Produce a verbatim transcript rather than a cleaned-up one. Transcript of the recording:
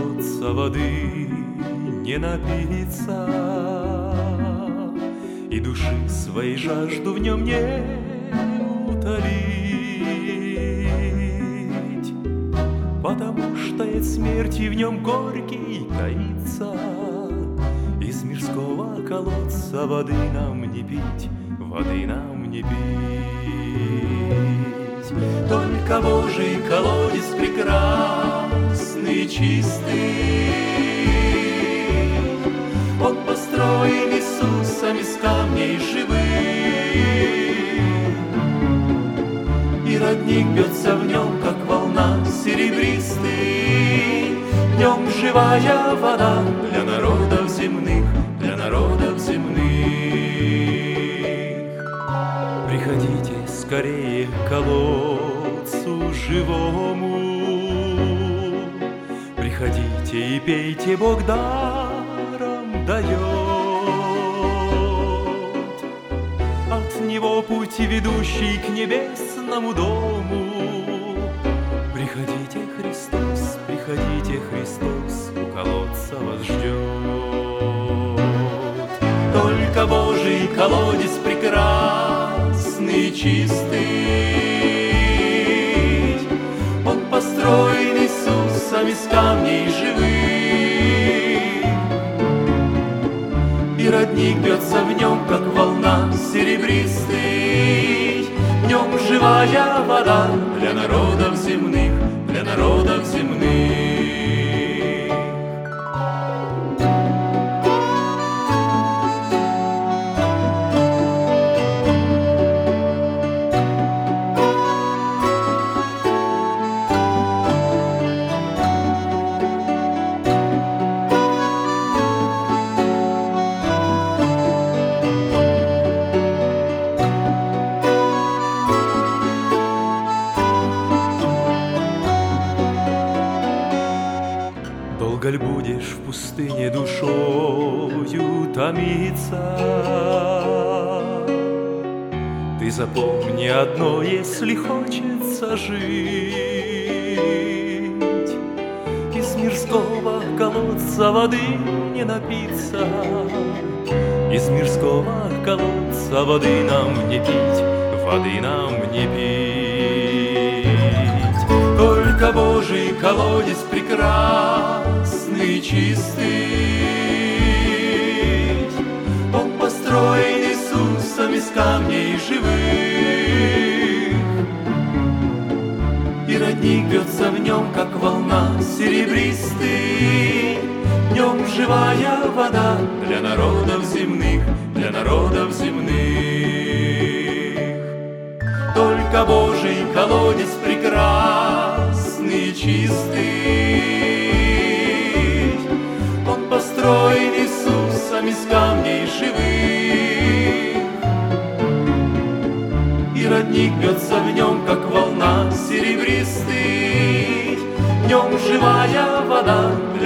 колодца воды не напиться, и души своей жажду в нем не утолить, потому что от смерти в нем горький таится. Из мирского колодца воды нам не пить, воды нам не пить. Только Божий колодец прекрасный и чистый, Он построен Иисусом из камней живых, и родник бьется в нем, как волна серебристый. В нем живая вода для народов земных, для народов земных. Приходите скорее к колодцу живому, приходите и пейте, Бог даром дает. От Него путь, ведущий к небесному дому. Приходите, Христос, приходите, Христос, у колодца вас ждет. Только Божий колодец прекрасный и чистый, Он построен Иисусом из камней живых, и родник бьется в нем, как волна серебристый. В нем живая вода для народов земных, для народов земных. Долго ль будешь в пустыне душою томиться? Ты запомни одно, если хочется жить, из мирского колодца воды не напиться, из мирского колодца воды нам не пить, воды нам не пить. Только Божий колодец прекрасный и чистый, Он построен Иисусом из камней живых, и родник бьется в нем, как волна серебристый. В нем живая вода для народов земных, для народов земных. Только Божий колодец прекрасный и чистый, Он построен Иисусом из камней живых, и родник бьется в нем, как волна серебристый. В нем живая вода